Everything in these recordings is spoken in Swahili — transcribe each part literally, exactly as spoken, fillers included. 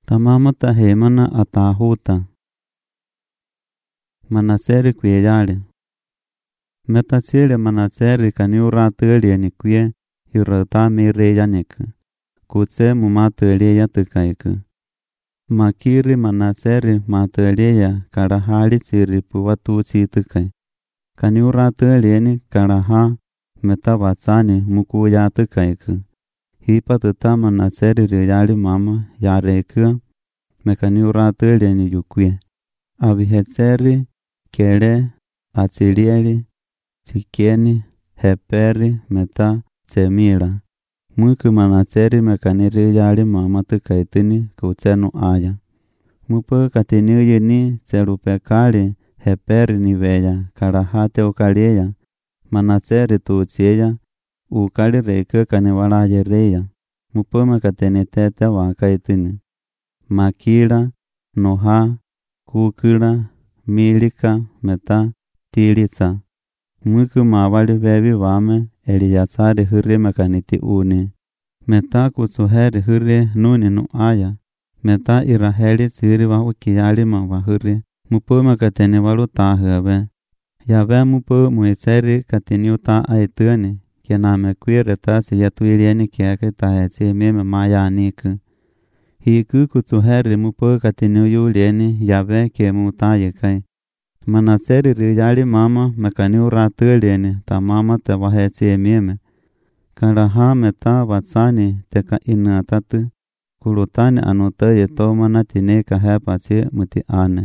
Tamamata hemana atahuta. Manaseri kuyejale. Metasile manaseri kaniura tele ni kuye hirata mireja nek. Kutse mumateleya tukaik. Makiri manaseri mateleya karahali siripu watu situkai. Kaniura tele ni karaha metawatsani mukuya tukaik. Hipa tuta manaseri rejali mama yareka mekaniura tele ni yukuye. Abihetseri kere atsilieli Sikieni, Heperi, Meta, Semira. Muku manaseri mekaniri yali mama tukaitini kutsenu aya. Mupu katini yini serupekali Heperi ni veya karahate ukaliya. Manaseri tuutsiya ukali reike kaniwalaje reya. Mupu mekatini tete wakaitini. Makila, Noha, Kukila, Milika, Meta, Tilitsa. Muku mawali vevi wame Eliasari hiri mekaniti uni. Meta kutsuheri hiri nuni nu aya. Meta iraheli siri wa ukiyali mawa hiri. Mupu mekatini walu tahebe. Yawe mupu muiseri katini uta aituni. Kena mekwire tasi yatuilieni kiake tahesi mime maya niku. Hiku kutsuheri mupu katini uyulieni yawe kemu utayikai. Manaseri riyali mama mekani uratuleni ta mama te wahetse mime. Karaha meta watsani teka ina tatu. Kulutani anote yeto manatine kahepatsi muti ane.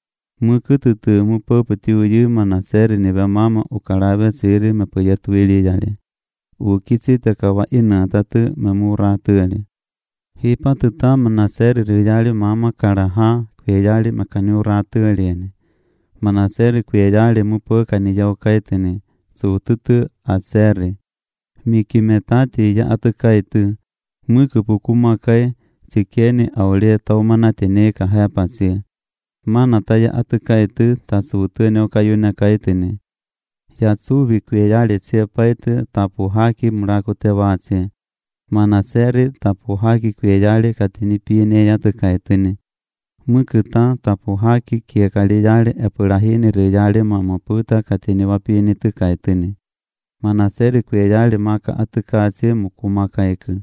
Mukututu mupo puti uyu manaseri niwe mama ukarabe siri mepo yetuili yali. Ukitsi teka wa ina tatu memuratuli. Hipa tuta manaseri riyali mama karaha kuyali mekani uratuleni. Manaseri kuyejali mupo kanija ukaitini, suututu aseri. Miki metati ya atukaitu, muku pukumakai, Sikieni aulie taumanatini kahepasi. Manata ya atukaitu ta suutuni ukayune kaitini. Yatsuvi kuyejali siepaitu tapuhaki murakute wasi. Manaseri tapuhaki kuyejali katini pine ya tukaitini. Mukuta tapuhaki kiekali yale epurahini rejali mamaputa katini wapini tukaitini. Manaseri kuyejali maka atukasi mukumakaiku.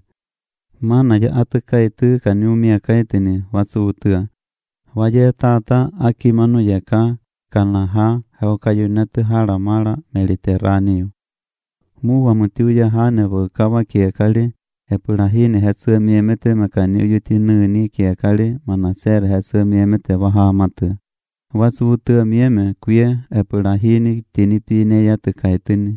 Mana ya atukaitu kaniumia kaitini watsuutua. Waje tata akimanu yeka kanaha haukayunetu haramara Mediterraneo. Muwa mutiuya hane wakawa kiekali epurahini hetsu miemete mekani uyuti nuni kiekali manaseri hetsu miemete wahamatu. Watsuutua mieme kuye epurahini tinipine ya tukaitini.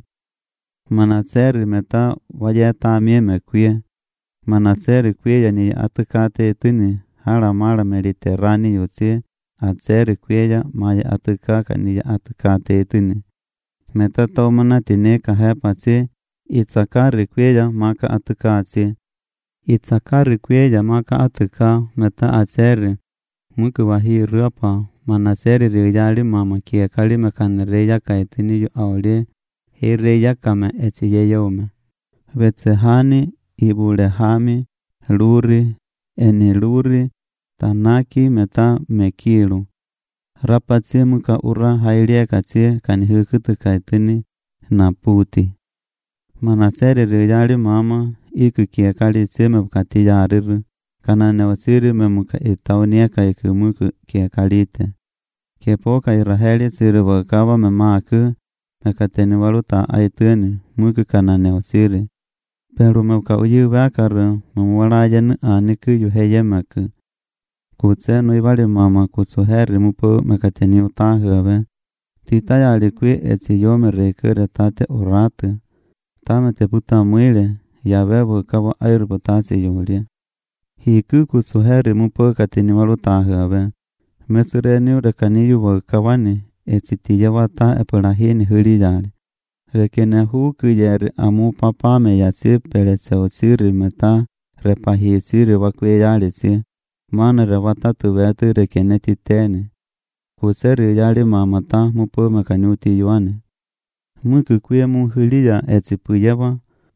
Manaseri meta wajeta mieme kuye. Manaseri kuye yani atukate itini haramara Mediterrani yutsi atseri kuye ya maya atukaka ni ya atukate itini. Meta taumana tineka hepatsi Itsakari kweja maka atukatsi. Itsakari kweja maka atuka meta atseri. Muku wahi ruapa manaseri riyali mama kiekali mekani reya kaitini yu auli. Hi reya kame eti yeyome. Vetsehani, Ibulehami, Luri, Eniluri, Tanaki meta mekilu. Rapatsi muka ura hailia katsi kani hukutu kaitini na puti. Manaseri riyali mama iku kiekali tsime bukati yariru. Kana newasiri memuka itaunia kaiku muku kiekalite. Kepoka iraheli siri wakawa memaku mekateni waluta aituni muku kana newasiri. Pero memuka uyu wakaru memuwalajeni aniku yuheye meku. Kutse nuibali mama kutsuheri mupo mekateni utahuwe. Tita yali kwe eti yome rekure tate uratu. Tame te puta mwile, yawe wakawa airbutasi yulia. Hiku kutsuheri mupo katini walutahuwe. Mesureni urekani yu wakawani, eti tiye wata epurahini huli yali. Rekene huu kuyeri amu papame yasi peletse osiri meta repahi siri wakwe yali si. Mana rewata tuwetu rekene titeni. Kuseri yali mamata mupo mekani uti yuane. Muku kuye muhulia eti puyewa,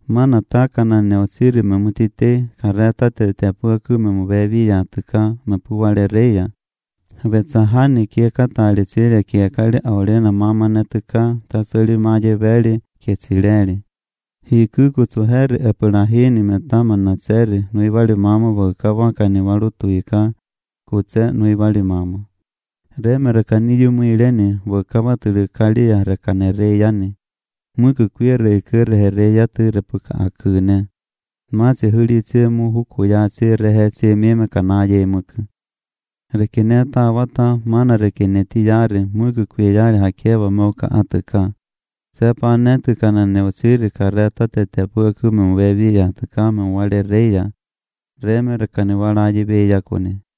Mana taka na neosiri memutite kareta te te puaku memubevi ya tuka mepuwale reya. Betsahani kia katale tsile kia kale aule na mama netuka tasuli maje veli kia tsilele. Hiku kutsuheri epulahini metama na tseri nuivali mama wakawaka ni walutuika kutse nuivali mama. Reme rekani yumuileni wakavatuli kalia rekane reyani. Muku kuire ikere reya tirepuka akune. Matse huli tse mu huku ya tse rehe tse meme kanaye muku. Rekene ta wata mana rekene tiyari muku kuye yari hakewa moka atuka. Sepa netuka na neosiri kareta tete puaku mwevi ya tuka mwale reya. Reme rekane wala jibe yakune.